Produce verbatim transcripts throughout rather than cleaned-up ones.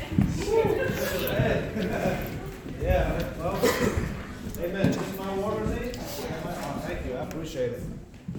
Yeah, well, amen. This is my water, Nate? Oh, thank you. I appreciate it.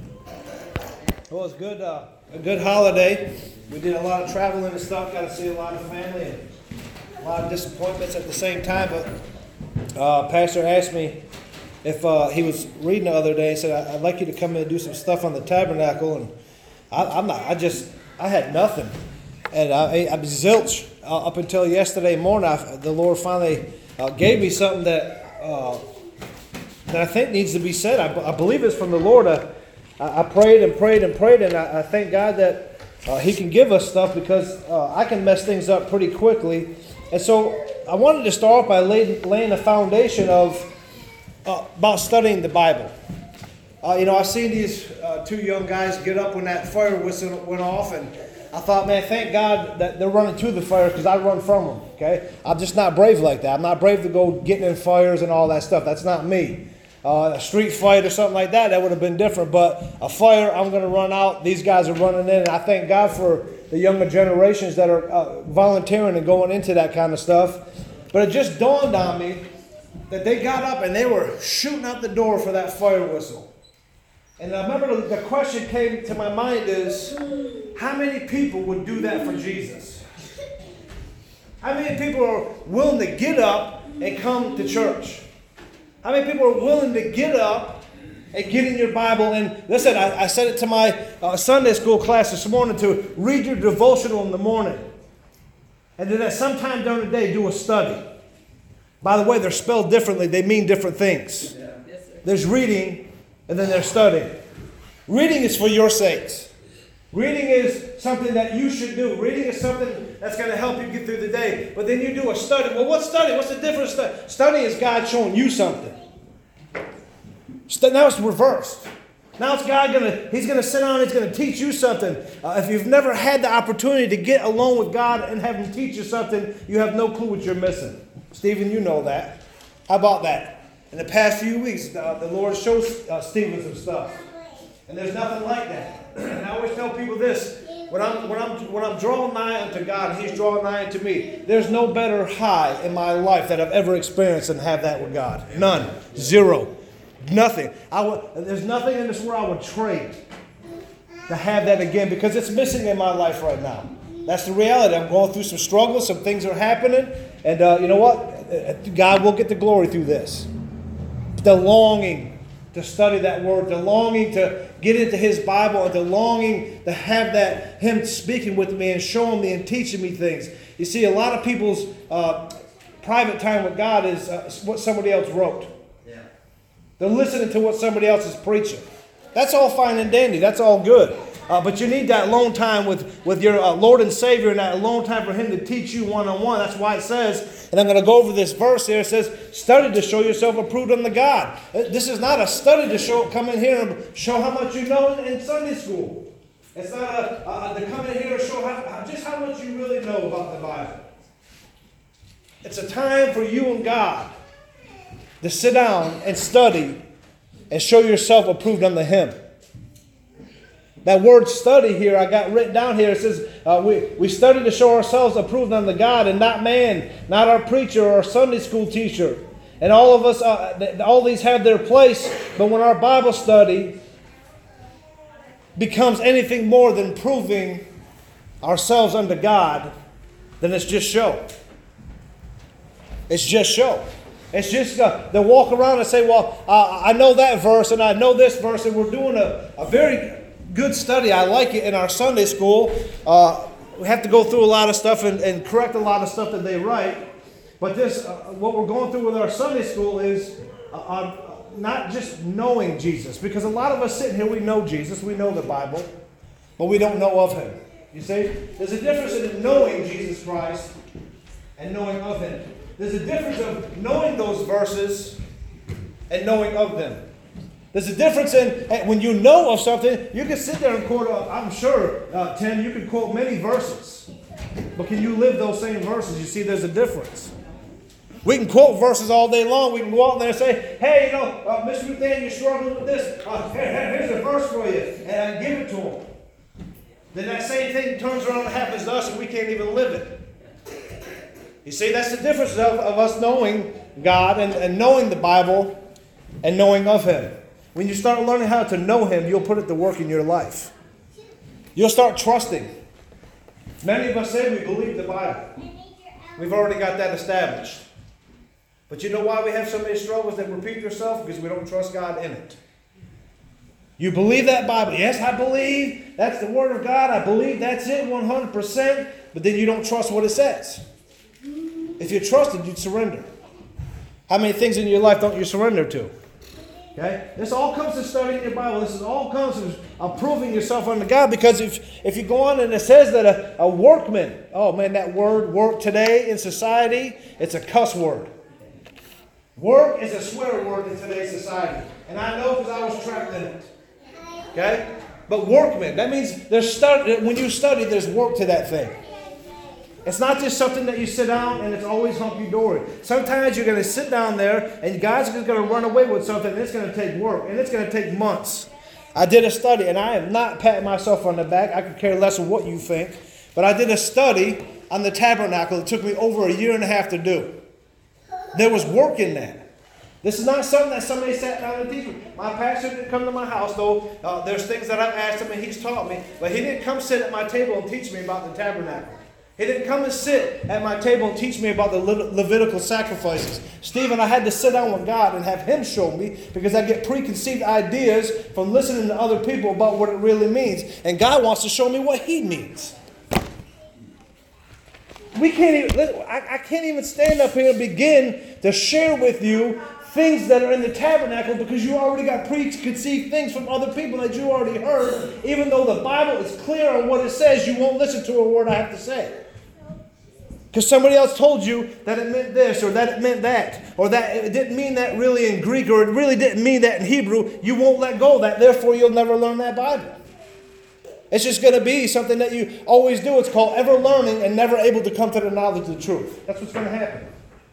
Well, it's good, uh, a good holiday. We did a lot of traveling and stuff. Got to see a lot of family and a lot of disappointments at the same time. But uh, Pastor asked me if uh, he was reading the other day and said, I'd like you to come in and do some stuff on the tabernacle. And I, I'm not, I just, I had nothing. And I, I was zilch uh, up until yesterday morning. I, the Lord finally uh, gave me something that uh, that I think needs to be said. I, I believe it's from the Lord. I, I prayed and prayed and prayed, and I, I thank God that uh, He can give us stuff, because uh, I can mess things up pretty quickly. And so I wanted to start off by laying, laying a foundation of uh, about studying the Bible. Uh, you know, I've seen these uh, two young guys get up when that fire whistle went off, and I thought, man, thank God that they're running to the fire, because I run from them, okay? I'm just not brave like that. I'm not brave to go getting in fires and all that stuff. That's not me. Uh, a street fight or something like that, that would have been different. But a fire, I'm going to run out. These guys are running in. And I thank God for the younger generations that are uh, volunteering and going into that kind of stuff. But it just dawned on me that they got up and they were shooting out the door for that fire whistle. And I remember the question came to my mind is, how many people would do that for Jesus? How many people are willing to get up and come to church? How many people are willing to get up and get in your Bible? And listen, I, I said it to my uh, Sunday school class this morning, to read your devotional in the morning. And then at some time during the day, do a study. By the way, they're spelled differently. They mean different things. Yeah. Yes, sir. There's reading, and then there's studying. Reading is for your sakes. Reading is something that you should do. Reading is something that's going to help you get through the day. But then you do a study. Well, what study? What's the difference? Study is God showing you something. Now it's reversed. Now it's God going to, He's going to sit down and He's going to teach you something. Uh, if you've never had the opportunity to get alone with God and have Him teach you something, you have no clue what you're missing. Stephen, you know that. How about that? In the past few weeks, uh, the Lord shows uh, Stephen some stuff. And there's nothing like that. And I always tell people this, when I'm when I'm when I'm drawing nigh unto God and He's drawing nigh unto me, there's no better high in my life that I've ever experienced than have that with God. None. Zero. Nothing. I would, there's nothing in this world I would trade to have that again, because it's missing in my life right now. That's the reality. I'm going through some struggles. Some things are happening. And uh, you know what? God will get the glory through this. The longing to study that word, the longing to get into His Bible, and the longing to have that Him speaking with me and showing me and teaching me things. You see, a lot of people's uh, private time with God is uh, what somebody else wrote. Yeah. They're listening to what somebody else is preaching. That's all fine and dandy. That's all good. Uh, but you need that alone time with, with your uh, Lord and Savior, and that alone time for Him to teach you one-on-one. That's why it says, and I'm going to go over this verse here, it says, study to show yourself approved unto God. This is not a study to show, come in here and show how much you know in, in Sunday school. It's not a, uh, to come in here and show how, just how much you really know about the Bible. It's a time for you and God to sit down and study and show yourself approved unto Him. That word study here, I got written down here. It says, uh, we, we study to show ourselves approved unto God, and not man, not our preacher or our Sunday school teacher. And all of us, uh, all these have their place. But when our Bible study becomes anything more than proving ourselves unto God, then it's just show. It's just show. It's just uh, they walk around and say, well, uh, I know that verse and I know this verse, and we're doing a, a very good study. I like it in our Sunday school. Uh, we have to go through a lot of stuff and, and correct a lot of stuff that they write. But this, uh, what we're going through with our Sunday school is uh, uh, not just knowing Jesus. Because a lot of us sitting here, we know Jesus, we know the Bible, but we don't know of Him. You see? There's a difference in knowing Jesus Christ and knowing of Him. There's a difference of knowing those verses and knowing of them. There's a difference in, hey, when you know of something, you can sit there and quote, uh, I'm sure, uh, Tim, you can quote many verses. But can you live those same verses? You see, there's a difference. We can quote verses all day long. We can go out there and say, hey, you know, uh, Mister McDaniel, you're struggling with this. Uh, here, here's a verse for you. And I give it to him. Then that same thing turns around and happens to us, and we can't even live it. You see, that's the difference of, of us knowing God and, and knowing the Bible and knowing of Him. When you start learning how to know Him, you'll put it to work in your life. You'll start trusting. Many of us say we believe the Bible. We've already got that established. But you know why we have so many struggles that repeat themselves? Because we don't trust God in it. You believe that Bible. Yes, I believe that's the Word of God. I believe that's it one hundred percent. But then you don't trust what it says. If you trusted, you'd surrender. How many things in your life don't you surrender to? Okay? This all comes to studying your Bible. This is all comes to approving yourself unto God. Because if, if you go on and it says that a, a workman, oh man, that word work today in society, it's a cuss word. Work is a swear word in today's society. And I know because I was trapped in it. Okay? But workman, that means there's study, when you study, there's work to that thing. It's not just something that you sit down and it's always hunky-dory. Sometimes you're going to sit down there and God's just going to run away with something and it's going to take work and it's going to take months. I did a study, and I am not patting myself on the back. I could care less of what you think. But I did a study on the tabernacle. It took me over a year and a half to do. There was work in that. This is not something that somebody sat down and teach me. My pastor didn't come to my house, though. Uh, there's things that I've asked him and he's taught me. But he didn't come sit at my table and teach me about the tabernacle. He didn't come and sit at my table and teach me about the Le- Levitical sacrifices. Stephen, I had to sit down with God and have Him show me, because I get preconceived ideas from listening to other people about what it really means. And God wants to show me what He means. We can't even, I, I can't even stand up here and begin to share with you things that are in the tabernacle, because you already got preconceived things from other people that you already heard. Even though the Bible is clear on what it says, you won't listen to a word I have to say. Because somebody else told you that it meant this, or that it meant that, or that it didn't mean that really in Greek, or it really didn't mean that in Hebrew. You won't let go of that. Therefore, you'll never learn that Bible. It's just going to be something that you always do. It's called ever learning and never able to come to the knowledge of the truth. That's what's going to happen.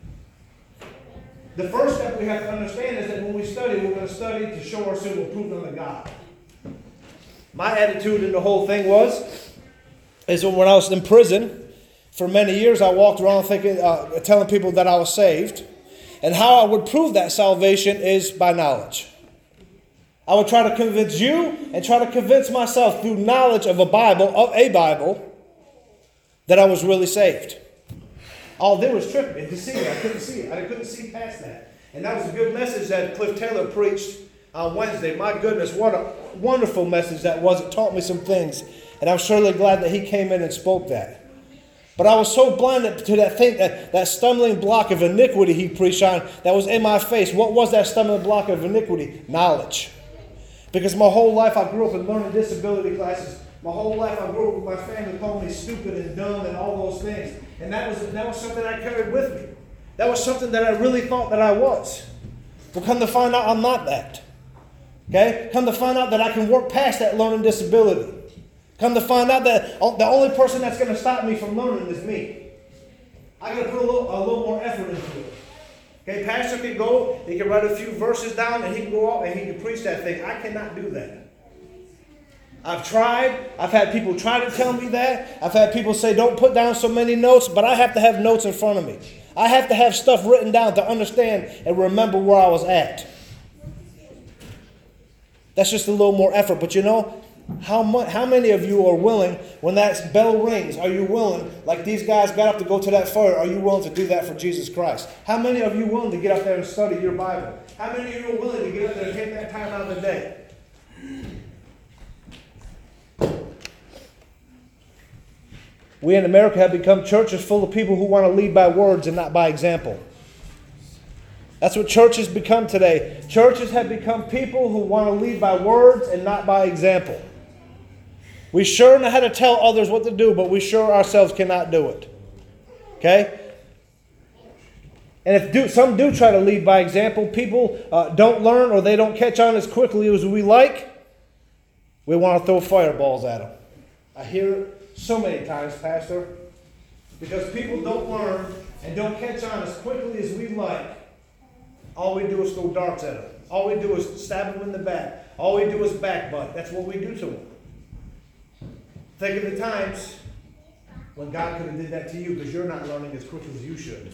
The first step we have to understand is that when we study, we're going to study to show ourselves approved unto God. My attitude in the whole thing was, is when I was in prison, for many years I walked around thinking, uh, telling people that I was saved. And how I would prove that salvation is by knowledge. I would try to convince you and try to convince myself through knowledge of a Bible, of a Bible, that I was really saved. All there was tripping and deceiving. I couldn't see it. I couldn't see past that. And that was a good message that Cliff Taylor preached on Wednesday. My goodness, what a wonderful message that was. It taught me some things. And I'm surely glad that he came in and spoke that. But I was so blinded to that thing, that, that stumbling block of iniquity he preached on that was in my face. What was that stumbling block of iniquity? Knowledge. Because my whole life I grew up in learning disability classes. My whole life I grew up with my family calling me stupid and dumb and all those things. And that was that was something I carried with me. That was something that I really thought that I was. Well, come to find out I'm not that. Okay? Come to find out that I can work past that learning disability. Come to find out that the only person that's going to stop me from learning is me. I got to put a little, a little more effort into it. Okay, pastor can go, he can write a few verses down, and he can go out and he can preach that thing. I cannot do that. I've tried. I've had people try to tell me that. I've had people say, don't put down so many notes, but I have to have notes in front of me. I have to have stuff written down to understand and remember where I was at. That's just a little more effort. But you know, how much, how many of you are willing, when that bell rings, are you willing, like these guys got up to go to that fire, are you willing to do that for Jesus Christ? How many of you are willing to get up there and study your Bible? How many of you are willing to get up there and take that time out of the day? We in America have become churches full of people who want to lead by words and not by example. That's what churches become today. Churches have become people who want to lead by words and not by example. We sure know how to tell others what to do, but we sure ourselves cannot do it. Okay? And if do, some do try to lead by example, people uh, don't learn or they don't catch on as quickly as we like, we want to throw fireballs at them. I hear it so many times, Pastor, because people don't learn and don't catch on as quickly as we like. All we do is throw darts at them. All we do is stab them in the back. All we do is backbutt. That's what we do to them. Think of the times when God could have did that to you because you're not learning as quick as you should.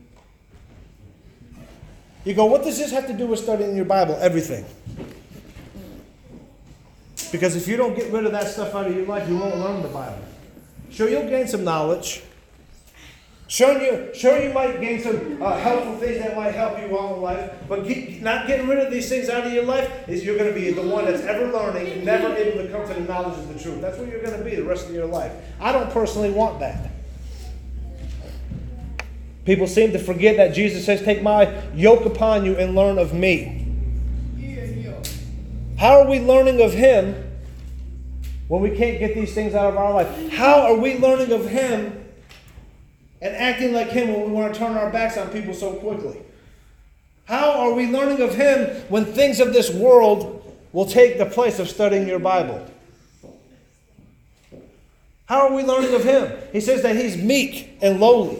You go, what does this have to do with studying your Bible? Everything. Because if you don't get rid of that stuff out of your life, you won't learn the Bible. Sure, you'll gain some knowledge. Sure, you, sure you might gain some uh, helpful things that might help you all in life. But get, not getting rid of these things out of your life is you're going to be the one that's ever learning and never able to come to the knowledge of the truth. That's what you're going to be the rest of your life. I don't personally want that. People seem to forget that Jesus says, take my yoke upon you and learn of me. How are we learning of Him when we can't get these things out of our life? How are we learning of Him and acting like Him when we want to turn our backs on people so quickly? How are we learning of Him when things of this world will take the place of studying your Bible? How are we learning of Him? He says that He's meek and lowly.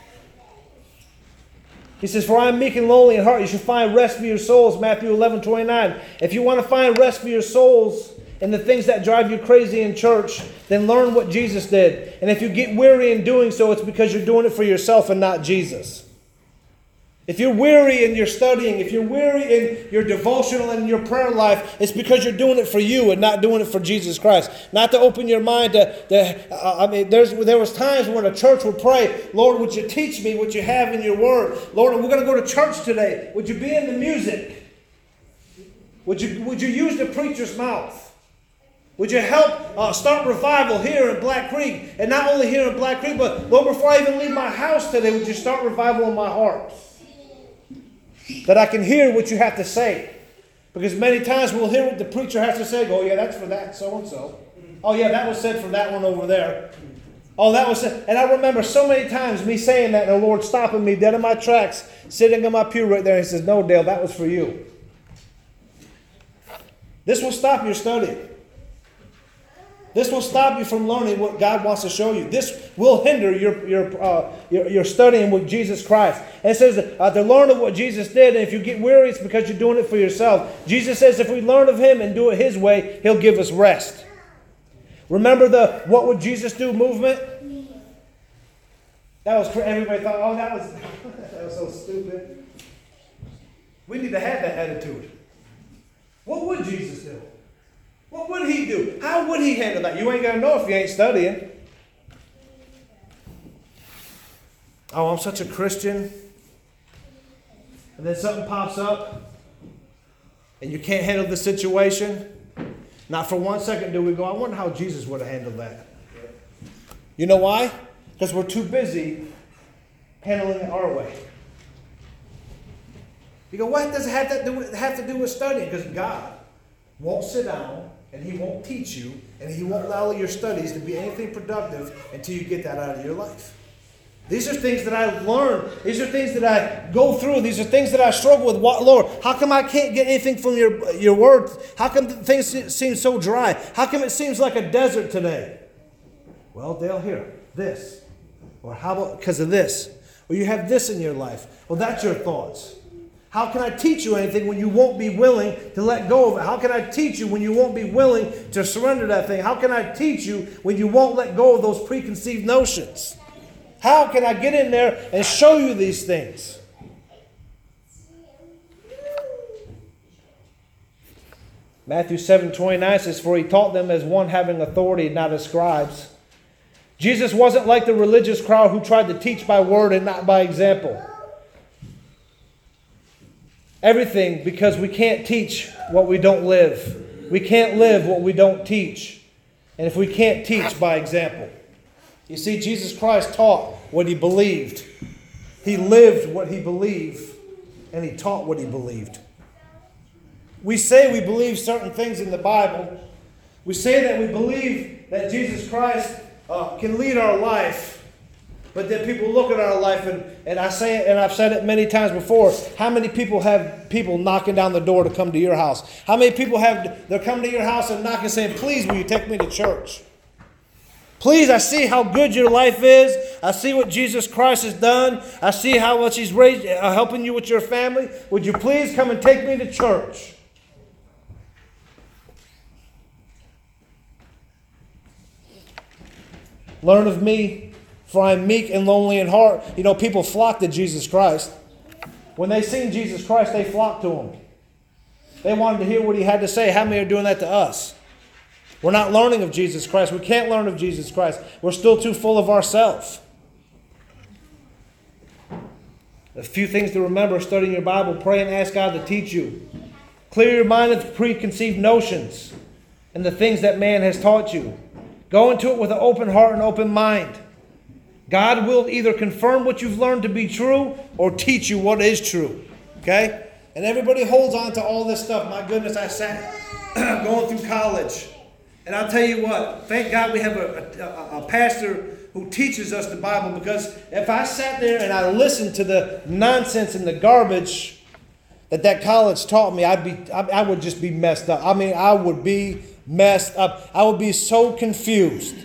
He says, for I am meek and lowly in heart. You should find rest for your souls, Matthew eleven twenty-nine. If you want to find rest for your souls in the things that drive you crazy in church, then learn what Jesus did. And if you get weary in doing so, it's because you're doing it for yourself and not Jesus. If you're weary in your studying, if you're weary in your devotional and your prayer life, it's because you're doing it for you and not doing it for Jesus Christ. Not to open your mind to, to uh, I mean, there's, there was times when a church would pray, Lord, would you teach me what you have in your word? Lord, we're going to go to church today. Would you be in the music? Would you, would you use the preacher's mouth? Would you help uh, start revival here in Black Creek? And not only here in Black Creek, but Lord, before I even leave my house today, would you start revival in my heart? That I can hear what you have to say. Because many times we'll hear what the preacher has to say. Go, oh yeah, that's for that so-and-so. Oh yeah, that was said for that one over there. Oh, that was said. And I remember so many times me saying that and the Lord stopping me dead in my tracks, sitting in my pew right there. And He says, no, Dale, that was for you. This will stop your studying. This will stop you from learning what God wants to show you. This will hinder your your uh, your, your studying with Jesus Christ. And it says uh, to learn of what Jesus did, and if you get weary, it's because you're doing it for yourself. Jesus says if we learn of Him and do it His way, He'll give us rest. Remember the what would Jesus do movement? That was everybody thought, oh, that was that was so stupid. We need to have that attitude. What would Jesus do? What would He do? How would He handle that? You ain't going to know if you ain't studying. Oh, I'm such a Christian. And then something pops up. And you can't handle the situation. Not for one second do we go, I wonder how Jesus would have handled that. You know why? Because we're too busy handling it our way. You go, what does it have to do with, have to do with studying? Because God won't sit down and He won't teach you and He won't allow your studies to be anything productive until you get that out of your life. These are things that I learn. These are things that I go through. These are things that I struggle with. What, Lord, how come I can't get anything from your, your word? How come things seem so dry? How come it seems like a desert today? Well, Dale, here, this. Or how about because of this? Or you have this in your life. Well, that's your thoughts. How can I teach you anything when you won't be willing to let go of it? How can I teach you when you won't be willing to surrender that thing? How can I teach you when you won't let go of those preconceived notions? How can I get in there and show you these things? Matthew seven twenty-nine says, for He taught them as one having authority, not as scribes. Jesus wasn't like the religious crowd who tried to teach by word and not by example. Everything because we can't teach what we don't live. We can't live what we don't teach. And if we can't teach by example. You see, Jesus Christ taught what He believed. He lived what He believed. And He taught what He believed. We say we believe certain things in the Bible. We say that we believe that Jesus Christ uh, can lead our life. But then people look at our life, and, and I say it, and I've said it many times before. How many people have people knocking down the door to come to your house? How many people have, they're coming to your house and knocking saying, please, will you take me to church? Please, I see how good your life is. I see what Jesus Christ has done. I see how much He's raised, uh, helping you with your family. Would you please come and take me to church? Learn of me. For I am meek and lonely in heart. You know, people flock to Jesus Christ. When they seen Jesus Christ, they flocked to him. They wanted to hear what he had to say. How many are doing that to us? We're not learning of Jesus Christ. We can't learn of Jesus Christ. We're still too full of ourselves. A few things to remember studying your Bible. Pray and ask God to teach you. Clear your mind of preconceived notions and the things that man has taught you. Go into it with an open heart and open mind. God will either confirm what you've learned to be true or teach you what is true. Okay? And everybody holds on to all this stuff. My goodness, I sat going through college. And I'll tell you what, thank God we have a, a, a pastor who teaches us the Bible, because if I sat there and I listened to the nonsense and the garbage that that college taught me, I'd be, I, I would just be messed up. I mean, I would be messed up. I would be so confused.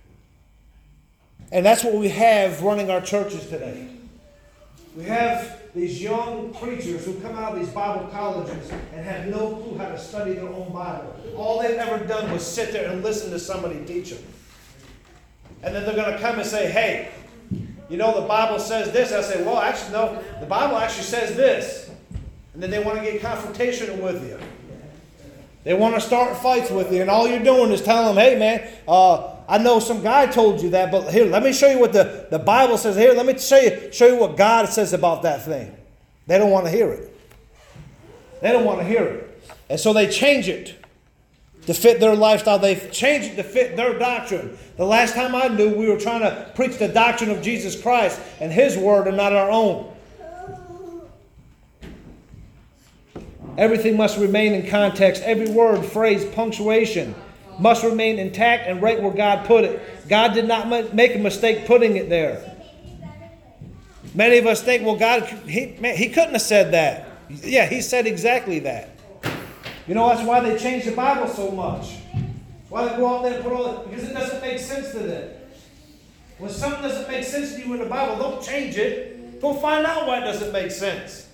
And that's what we have running our churches today. We have these young preachers who come out of these Bible colleges and have no clue how to study their own Bible. All they've ever done was sit there and listen to somebody teach them. And then they're going to come and say, hey, you know, the Bible says this. I say, well, actually, no, the Bible actually says this. And then they want to get confrontational with you. They want to start fights with you. And all you're doing is telling them, hey, man, uh, I know some guy told you that, but here, let me show you what the, the Bible says. Here, let me show you, show you what God says about that thing. They don't want to hear it. They don't want to hear it. And so they change it to fit their lifestyle. They change it to fit their doctrine. The last time I knew, we were trying to preach the doctrine of Jesus Christ and His Word and not our own. Everything must remain in context. Every word, phrase, punctuation must remain intact and right where God put it. God did not make a mistake putting it there. Many of us think, well, God, he, man, he couldn't have said that. Yeah, He said exactly that. You know, that's why they change the Bible so much. Why they go out there and put all that, because it doesn't make sense to them. When something doesn't make sense to you in the Bible, don't change it. Go find out why it doesn't make sense.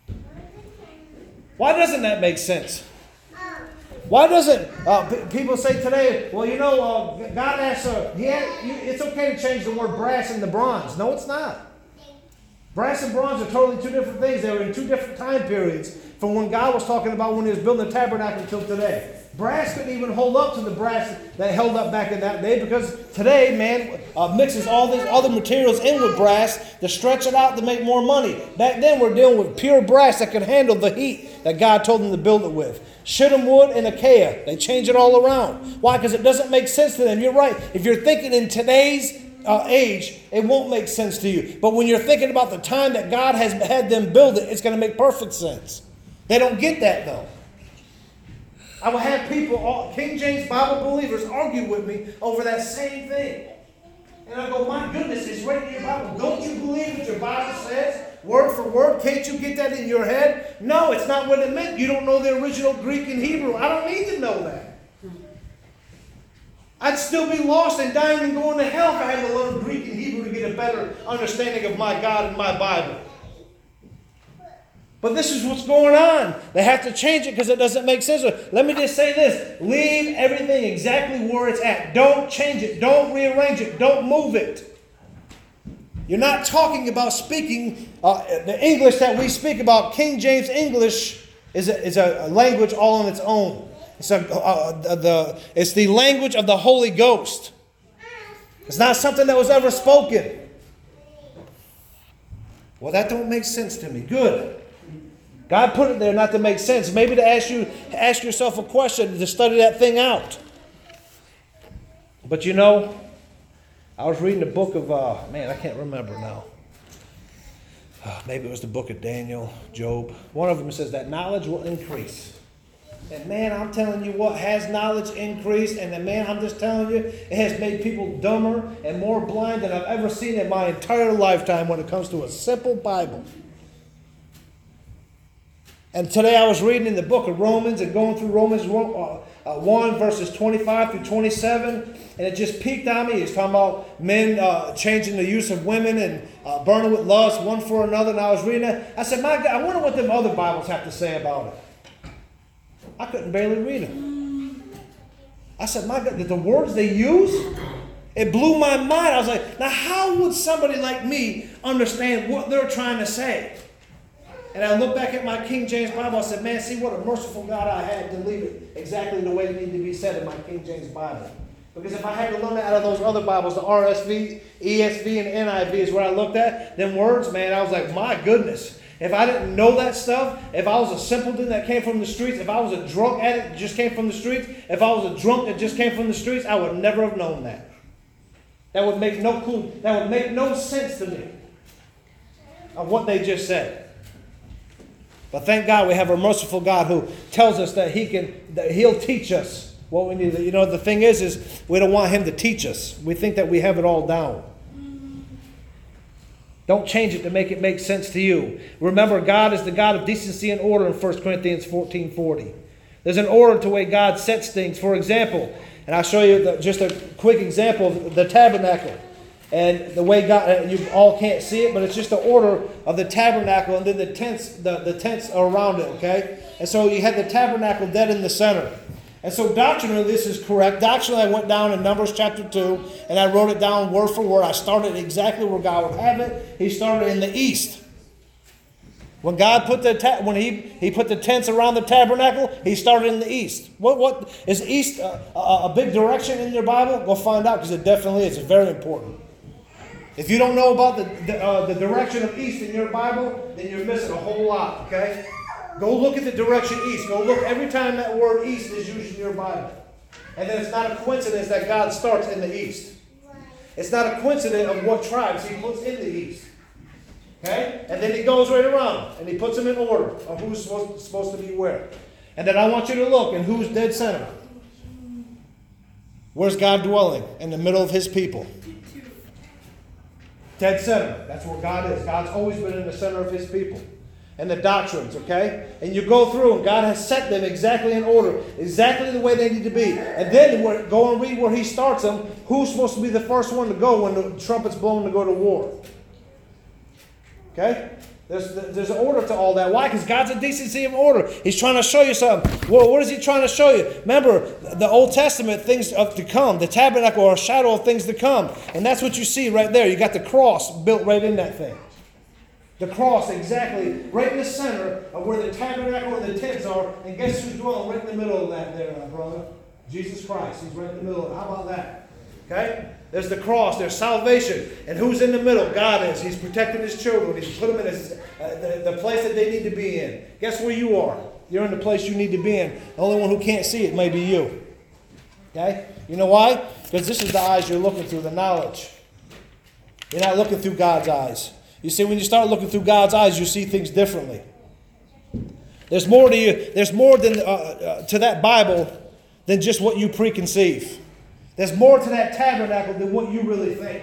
Why doesn't that make sense? Why doesn't uh, p- people say today, well, you know, uh, God asks, uh, he had, you, it's okay to change the word brass into bronze. No, it's not. Brass and bronze are totally two different things. They were in two different time periods from when God was talking about when He was building the tabernacle until today. Brass couldn't even hold up to the brass that held up back in that day, because today, man, uh, mixes all these other materials in with brass to stretch it out to make more money. Back then, we're dealing with pure brass that could handle the heat that God told them to build it with. Shittim wood and acacia. They change it all around. Why? Because it doesn't make sense to them. You're right. If you're thinking in today's uh, age, it won't make sense to you. But when you're thinking about the time that God has had them build it, it's going to make perfect sense. They don't get that, though. I will have people, all, King James Bible believers, argue with me over that same thing. And I go, my goodness, it's right in your Bible. Don't you believe what your Bible says? Word for word? Can't you get that in your head? No, it's not what it meant. You don't know the original Greek and Hebrew. I don't need to know that. I'd still be lost and dying and going to hell if I had to learn Greek and Hebrew to get a better understanding of my God and my Bible. But this is what's going on. They have to change it because it doesn't make sense. Let me just say this. Leave everything exactly where it's at. Don't change it. Don't rearrange it. Don't move it. You're not talking about speaking uh, the English that we speak about. King James English is a, is a language all on its own. It's, a, uh, the, it's the language of the Holy Ghost. It's not something that was ever spoken. Well, that don't make sense to me. Good. God put it there not to make sense. Maybe to ask you, ask yourself a question, to study that thing out. But you know, I was reading the book of, uh, man, I can't remember now. Uh, maybe it was the book of Daniel, Job. One of them says that knowledge will increase. And man, I'm telling you what, has knowledge increased? And then, man, I'm just telling you, it has made people dumber and more blind than I've ever seen in my entire lifetime when it comes to a simple Bible. And today I was reading in the book of Romans and going through Romans one, verses twenty-five through twenty-seven. And it just piqued on me. It's talking about men uh, changing the use of women and uh, burning with lust one for another. And I was reading that. I said, my God, I wonder what them other Bibles have to say about it. I couldn't barely read them. I said, my God, the words they use, It blew my mind. I was like, now how would somebody like me understand what they're trying to say? And I looked back at my King James Bible. I said, man, see what a merciful God I had to leave it exactly the way it needed to be said in my King James Bible. Because if I had to learn it out of those other Bibles, the R S V, E S V, and N I V is where I looked at, them words, man, I was like, my goodness. If I didn't know that stuff, if I was a simpleton that came from the streets, if I was a drunk addict that just came from the streets, if I was a drunk that just came from the streets, I would never have known that. That would make no clue. That would make no sense to me of what they just said. But thank God we have a merciful God who tells us that He can, that He'll teach us what we need. You know, the thing is, is we don't want Him to teach us. We think that we have it all down. Don't change it to make it make sense to you. Remember, God is the God of decency and order in First Corinthians fourteen forty. There's an order to the way God sets things. For example, and I'll show you the, just a quick example of the tabernacle. And the way God, you all can't see it, but it's just the order of the tabernacle, and then the tents, the, the tents are around it, okay? And so you had the tabernacle dead in the center. And so doctrinally this is correct. Doctrinally I went down in Numbers chapter two, and I wrote it down word for word. I started exactly where God would have it. He started in the east. When God put the ta- when he, he put the tents around the tabernacle, He started in the east. What what is east a, a, a big direction in your Bible? Go find out, because it definitely is. It's very important. If you don't know about the the, uh, the direction of east in your Bible, then you're missing a whole lot. Okay, go look at the direction east. Go look every time that word east is used in your Bible, and then it's not a coincidence that God starts in the east. It's not a coincidence of what tribes He puts in the east. Okay? And then He goes right around and He puts them in order of who's supposed, supposed to be where. And then I want you to look and who's dead center. Where's God dwelling? In the middle of His people. Dead center. That's where God is. God's always been in the center of His people. And the doctrines, okay? And you go through and God has set them exactly in order. Exactly the way they need to be. And then go and read where He starts them. Who's supposed to be the first one to go when the trumpet's blown to go to war? Okay? There's, there's an order to all that. Why? Because God's a decency of order. He's trying to show you something. Well, what is He trying to show you? Remember, the Old Testament, things of to come. The tabernacle are a shadow of things to come. And that's what you see right there. You got the cross built right in that thing. The cross exactly right in the center of where the tabernacle and the tents are. And guess who's dwelling right in the middle of that there, my brother? Jesus Christ. He's right in the middle of it. How about that? Okay? There's the cross. There's salvation. And who's in the middle? God is. He's protecting His children. He's put them in his, uh, the, the place that they need to be in. Guess where you are? You're in the place you need to be in. The only one who can't see it may be you. Okay? You know why? Because this is the eyes you're looking through, the knowledge. You're not looking through God's eyes. You see, when you start looking through God's eyes, you see things differently. There's more to you. There's more than uh, uh, to that Bible than just what you preconceive. There's more to that tabernacle than what you really think.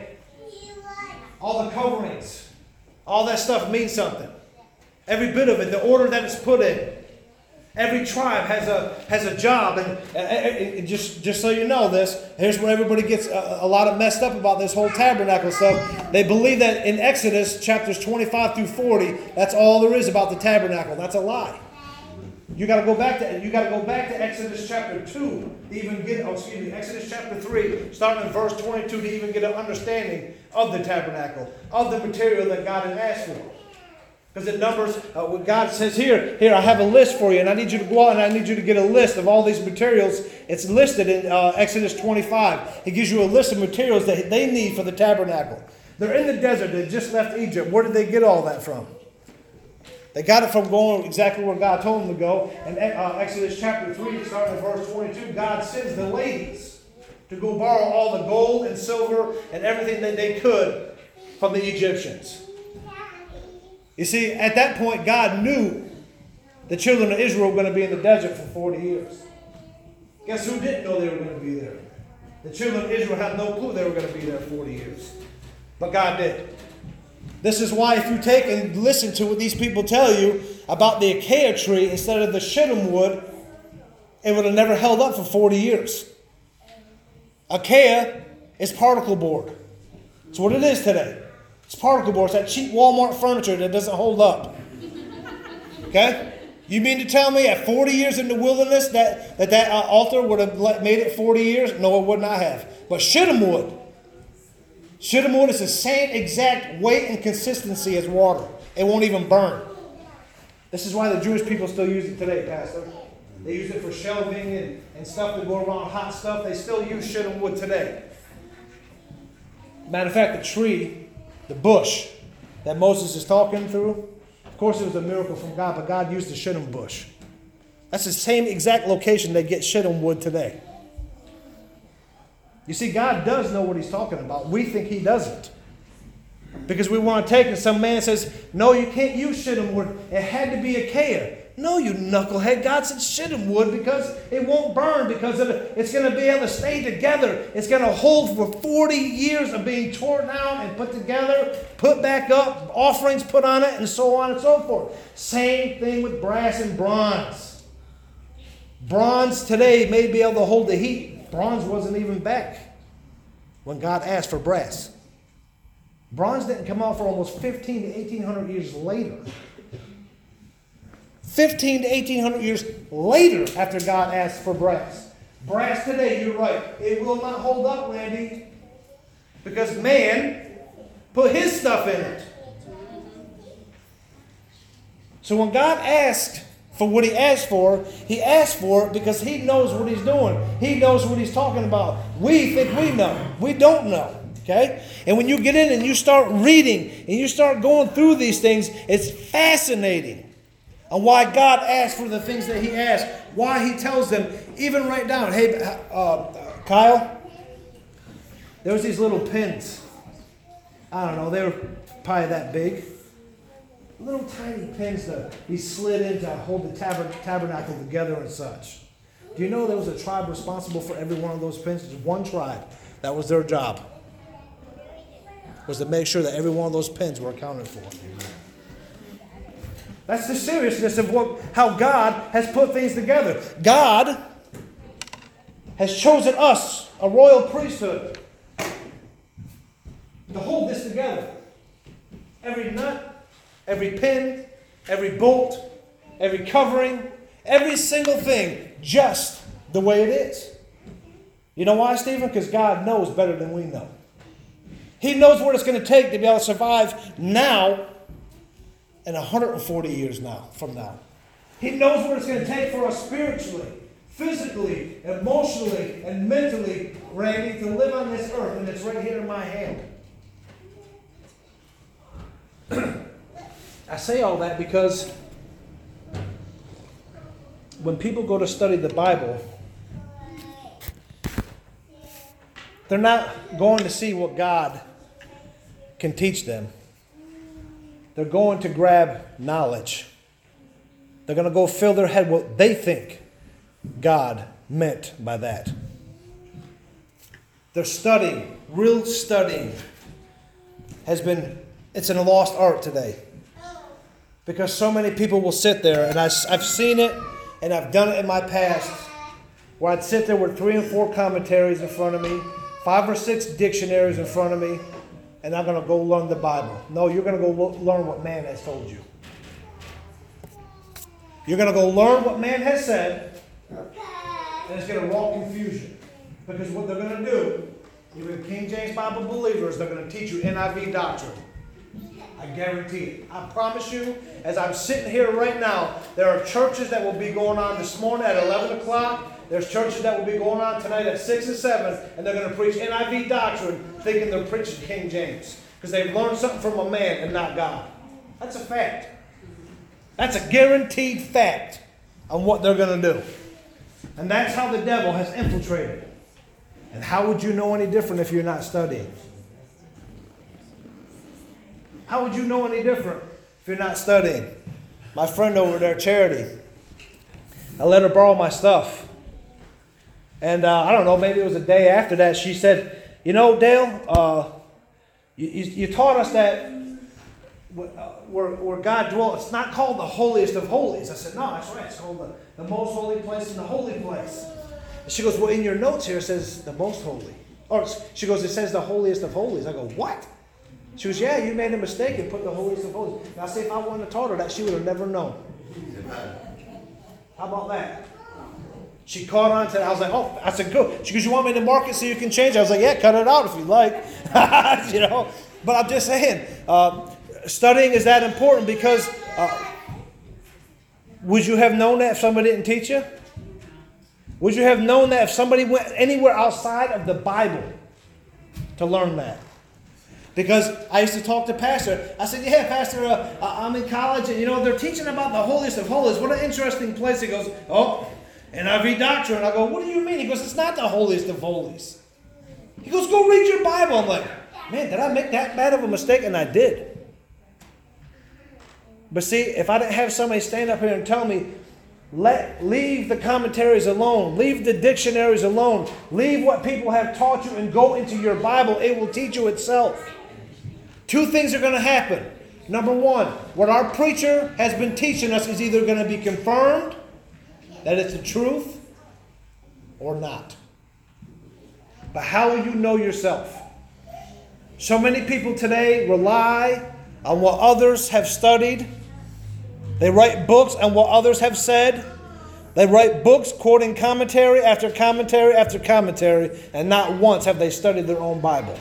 All the coverings, all that stuff means something. Every bit of it, the order that it's put in. Every tribe has a has a job, and, and, and just just so you know this, here's where everybody gets a, a lot of messed up about this whole tabernacle stuff. They believe that in Exodus chapters twenty-five through forty, that's all there is about the tabernacle. That's a lie. You got to go back to you got to go back to Exodus chapter two to even get. Oh, excuse me, Exodus chapter three, starting in verse twenty-two, to even get an understanding of the tabernacle, of the material that God had asked for. Because in Numbers, uh, what God says here, here I have a list for you, and I need you to go out and I need you to get a list of all these materials. It's listed in uh, Exodus twenty-five. He gives you a list of materials that they need for the tabernacle. They're in the desert. They just left Egypt. Where did they get all that from? They got it from going exactly where God told them to go. And uh, Exodus chapter three, starting in verse twenty-two, God sends the ladies to go borrow all the gold and silver and everything that they could from the Egyptians. You see, at that point, God knew the children of Israel were going to be in the desert for forty years. Guess who didn't know they were going to be there? The children of Israel had no clue they were going to be there forty years. But God did. This is why if you take and listen to what these people tell you about the acacia tree instead of the shittim wood, it would have never held up for forty years. Acacia is particle board. It's what it is today. It's particle board. It's that cheap Walmart furniture that doesn't hold up. Okay? You mean to tell me at forty years in the wilderness that that, that uh, altar would have made it forty years? No, it would not have. But shittim wood, Shittim wood is the same exact weight and consistency as water. It won't even burn. This is why the Jewish people still use it today, Pastor. They use it for shelving and, and stuff to go around hot stuff. They still use shittim wood today. Matter of fact, the tree, the bush that Moses is talking through, of course it was a miracle from God, but God used the shittim bush. That's the same exact location they get shittim wood today. You see, God does know what he's talking about. We think he doesn't. Because we want to take it. Some man says, no, you can't use shittim wood. It had to be acacia. No, you knucklehead. God said shittim wood because it won't burn. Because it's going to be able to stay together. It's going to hold for forty years of being torn down and put together, put back up, offerings put on it, and so on and so forth. Same thing with brass and bronze. Bronze today may be able to hold the heat. Bronze wasn't even back when God asked for brass. Bronze didn't come out for almost fifteen to eighteen hundred years later. fifteen to eighteen hundred years later after God asked for brass. Brass today, you're right, it will not hold up, Randy, because man put his stuff in it. So when God asked for what he asked for, he asked for it because he knows what he's doing. He knows what he's talking about. We think we know. We don't know. Okay? And when you get in and you start reading and you start going through these things, it's fascinating on why God asked for the things that he asked, why he tells them, even right down. Hey, uh, Kyle, there was these little pins. I don't know, they were probably that big. Little tiny pins that he slid in to hold the tabern- tabernacle together and such. Do you know there was a tribe responsible for every one of those pins? There's one tribe. That was their job. Was to make sure that every one of those pins were accounted for. That's the seriousness of what, how God has put things together. God has chosen us, a royal priesthood, to hold this together. Every nut, every pin, every bolt, every covering, every single thing, just the way it is. You know why, Stephen? Because God knows better than we know. He knows what it's going to take to be able to survive now and one hundred forty years now from now. He knows what it's going to take for us spiritually, physically, emotionally, and mentally, Randy, to live on this earth, and it's right here in my hand. I say all that because when people go to study the Bible, they're not going to see what God can teach them. They're going to grab knowledge. They're going to go fill their head what they think God meant by that. They're studying, real studying has been, it's in a lost art today. Because so many people will sit there, and I, I've seen it, and I've done it in my past, where I'd sit there with three and four commentaries in front of me, five or six dictionaries in front of me, and I'm going to go learn the Bible. No, you're going to go learn what man has told you. You're going to go learn what man has said, and it's going to wrought confusion. Because what they're going to do, even King James Bible believers, they're going to teach you N I V doctrine. I guarantee it. I promise you, as I'm sitting here right now, there are churches that will be going on this morning at eleven o'clock. There's churches that will be going on tonight at six and seven, and they're going to preach N I V doctrine thinking they're preaching King James. Because they've learned something from a man and not God. That's a fact. That's a guaranteed fact on what they're going to do. And that's how the devil has infiltrated. And how would you know any different if you're not studying? How would you know any different if you're not studying? My friend over there, Charity, I let her borrow my stuff. And uh, I don't know, maybe it was a day after that, she said, you know, Dale, uh, you, you, you taught us that where, where God dwells, it's not called the holiest of holies. I said, no, that's right. It's called the, the most holy place and the holy place. And she goes, well, in your notes here it says the most holy. Or she goes, it says the holiest of holies. I go, what? She goes, yeah, you made a mistake and put the holiest of holies. Now, see, if I wouldn't have taught her that, she would have never known. How about that? She caught on to that. I was like, oh, I said, good. She goes, you want me to mark it so you can change it? I was like, yeah, cut it out if you like. You know, but I'm just saying, uh, studying is that important because uh, would you have known that if somebody didn't teach you? Would you have known that if somebody went anywhere outside of the Bible to learn that? Because I used to talk to Pastor. I said, yeah, Pastor, uh, I'm in college, and, you know, they're teaching about the holiest of holies. What an interesting place. He goes, oh, N I V doctrine. I go, what do you mean? He goes, it's not the holiest of holies. He goes, go read your Bible. I'm like, man, did I make that bad of a mistake? And I did. But see, if I didn't have somebody stand up here and tell me, let leave the commentaries alone, leave the dictionaries alone, leave what people have taught you and go into your Bible, it will teach you itself. Two things are going to happen. Number one, what our preacher has been teaching us is either going to be confirmed that it's the truth or not. But how will you know yourself? So many people today rely on what others have studied. They write books on what others have said. They write books quoting commentary after commentary after commentary, and not once have they studied their own Bible.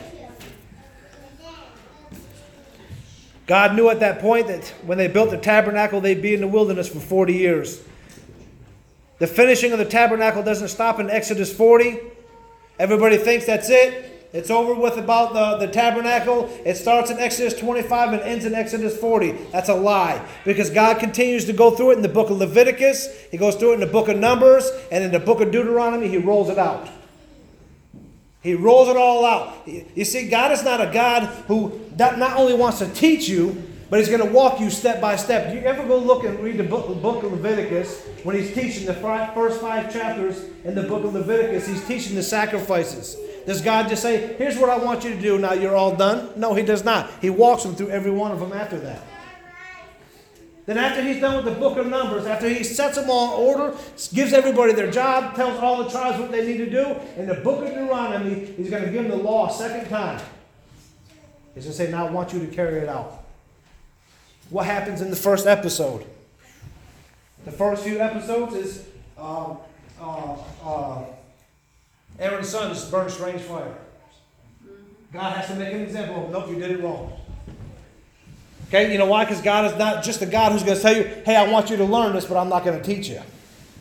God knew at that point that when they built the tabernacle, they'd be in the wilderness for forty years. The finishing of the tabernacle doesn't stop in Exodus forty. Everybody thinks that's it. It's over with about the, the tabernacle. It starts in Exodus twenty-five and ends in Exodus forty. That's a lie. Because God continues to go through it in the book of Leviticus. He goes through it in the book of Numbers. And in the book of Deuteronomy, He rolls it out. He rolls it all out. You see, God is not a God who not only wants to teach you, but He's going to walk you step by step. Do you ever go look and read the book, the book of Leviticus when He's teaching the first five chapters in the book of Leviticus? He's teaching the sacrifices. Does God just say, here's what I want you to do, now you're all done? No, He does not. He walks them through every one of them after that. Then after He's done with the book of Numbers, after He sets them all in order, gives everybody their job, tells all the tribes what they need to do, in the book of Deuteronomy, He's going to give them the law a second time. He's going to say, now I want you to carry it out. What happens in the first episode? The first few episodes is um, uh, uh, Aaron's sons burn strange fire. God has to make an example of them. Nope, you did it wrong. Okay, you know why? Because God is not just a God who's going to tell you, hey, I want you to learn this, but I'm not going to teach you.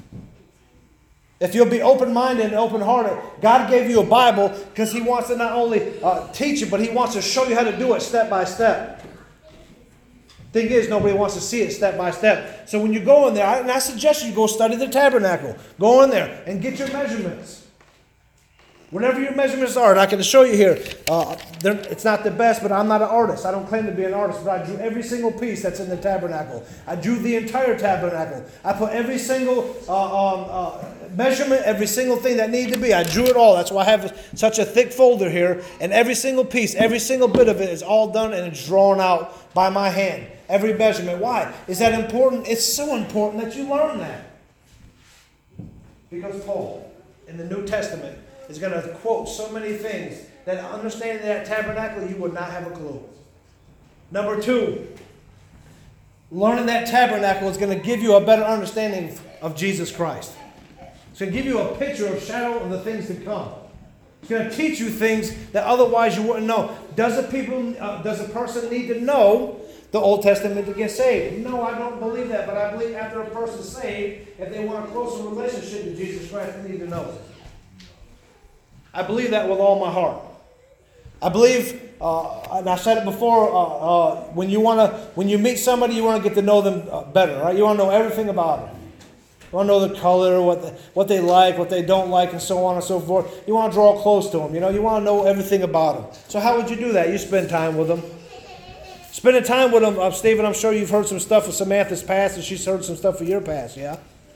If you'll be open-minded and open-hearted, God gave you a Bible because He wants to not only uh, teach you, but He wants to show you how to do it step by step. Thing is, nobody wants to see it step by step. So when you go in there, and I suggest you go study the tabernacle. Go in there and get your measurements. Whatever your measurements are, and I can show you here. Uh, it's not the best, but I'm not an artist. I don't claim to be an artist, but I drew every single piece that's in the tabernacle. I drew the entire tabernacle. I put every single uh, um, uh, measurement, every single thing that needed to be. I drew it all. That's why I have such a thick folder here. And every single piece, every single bit of it is all done and it's drawn out by my hand. Every measurement. Why? Is that important? It's so important that you learn that. Because Paul, in the New Testament, is going to quote so many things that understanding that tabernacle, you would not have a clue. Number two, learning that tabernacle is going to give you a better understanding of Jesus Christ. It's going to give you a picture, a shadow of the things to come. It's going to teach you things that otherwise you wouldn't know. Does a people, uh, does a person need to know the Old Testament to get saved? No, I don't believe that. But I believe after a person's saved, if they want a closer relationship with Jesus Christ, they need to know it. I believe that with all my heart. I believe, uh, and I said it before, uh, uh, when you want to, when you meet somebody, you want to get to know them uh, better, right? You want to know everything about them. You want to know the color, what the, what they like, what they don't like, and so on and so forth. You want to draw close to them. You know, you want to know everything about them. So how would you do that? You spend time with them. Spending time with them, uh, Stephen, I'm sure you've heard some stuff of Samantha's past, and she's heard some stuff of your past, yeah?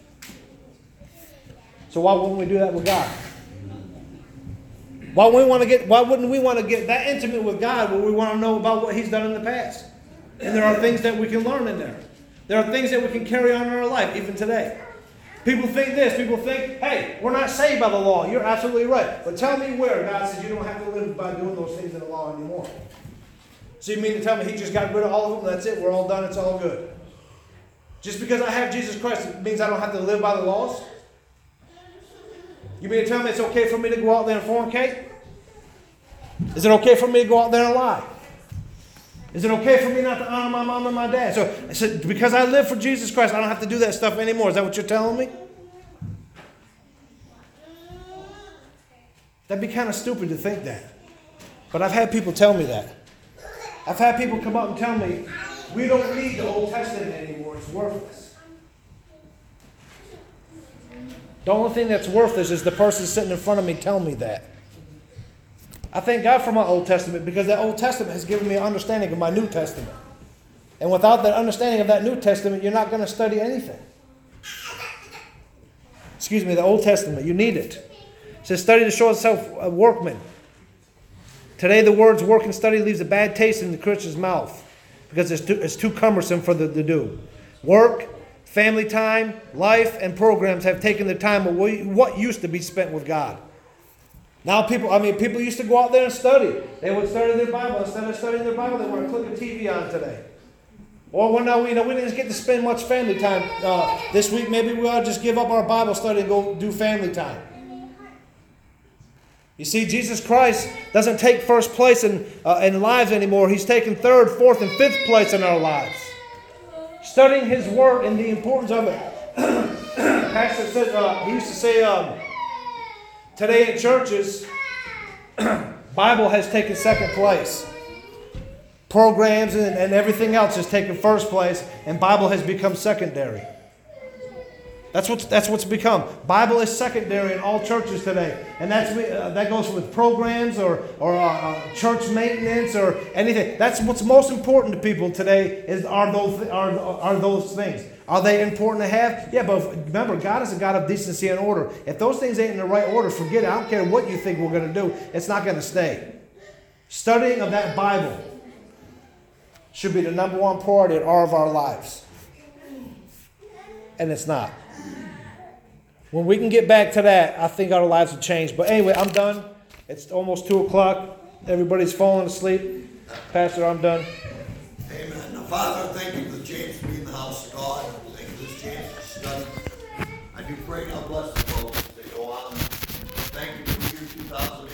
So why wouldn't we do that with God? Why wouldn't we want to get? Why wouldn't we want to get that intimate with God where we want to know about what He's done in the past? And there are things that we can learn in there. There are things that we can carry on in our life, even today. People think this. People think, hey, we're not saved by the law. You're absolutely right. But tell me where God says you don't have to live by doing those things in the law anymore. So you mean to tell me He just got rid of all of them? That's it. We're all done. It's all good. Just because I have Jesus Christ, it means I don't have to live by the laws? You mean to tell me it's okay for me to go out there and fornicate? Is it okay for me to go out there and lie? Is it okay for me not to honor my mom and my dad? So I said, because I live for Jesus Christ, I don't have to do that stuff anymore. Is that what you're telling me? That'd be kind of stupid to think that. But I've had people tell me that. I've had people come up and tell me, we don't need the Old Testament anymore. It's worthless. The only thing that's worthless is the person sitting in front of me telling me that. I thank God for my Old Testament because that Old Testament has given me an understanding of my New Testament. And without that understanding of that New Testament, you're not going to study anything. Excuse me, the Old Testament, you need it. It says, study to show itself a workman. Today the words work and study leaves a bad taste in the Christian's mouth because it's too, it's too cumbersome for the to do. Work, family time, life, and programs have taken the time of what used to be spent with God. Now people, I mean, people used to go out there and study. They would study their Bible. Instead of studying their Bible, they want to click a T V on today. Or when now we, you know, we didn't get to spend much family time uh, this week. Maybe we ought to just give up our Bible study and go do family time. You see, Jesus Christ doesn't take first place in, uh, in lives anymore. He's taken third, fourth, and fifth place in our lives. Studying His Word and the importance of it. Pastor said, uh, he used to say, um, today in churches, Bible has taken second place. Programs and, and everything else has taken first place, and Bible has become secondary. That's what's, that's what's become. Bible is secondary in all churches today. And that's uh, that goes with programs or, or uh, uh, church maintenance or anything. That's what's most important to people today is are those, are, are those things. Are they important to have? Yeah, but remember, God is a God of decency and order. If those things ain't in the right order, forget it. I don't care what you think we're going to do. It's not going to stay. Studying of that Bible should be the number one priority in all of our lives. And it's not. When we can get back to that, I think our lives will change. But anyway, I'm done. It's almost two o'clock. Everybody's falling asleep. Pastor, I'm done. Amen. Now, Father, thank you for the chance to be in the house of God. Thank you for this chance to study. I do pray God bless the folks that go on. Thank you for the year two thousand eight.